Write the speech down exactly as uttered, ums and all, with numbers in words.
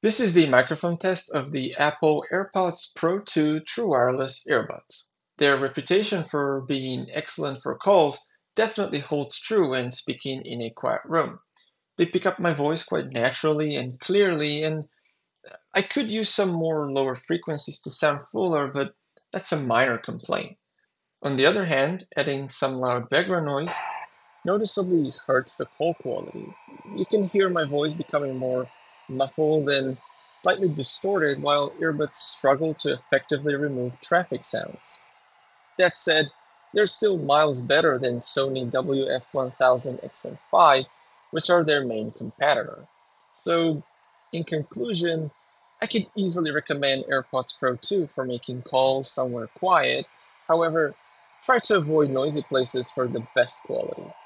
This is the microphone test of the Apple AirPods Pro two True Wireless earbuds. Their reputation for being excellent for calls definitely holds true when speaking in a quiet room. They pick up my voice quite naturally and clearly, and I could use some more lower frequencies to sound fuller, but that's a minor complaint. On the other hand, adding some loud background noise noticeably hurts the call quality. You can hear my voice becoming more muffled and slightly distorted while earbuds struggle to effectively remove traffic sounds. That said, they're still miles better than Sony W F one thousand X M five, which are their main competitor. So, in conclusion, I could easily recommend AirPods Pro two for making calls somewhere quiet. However, try to avoid noisy places for the best quality.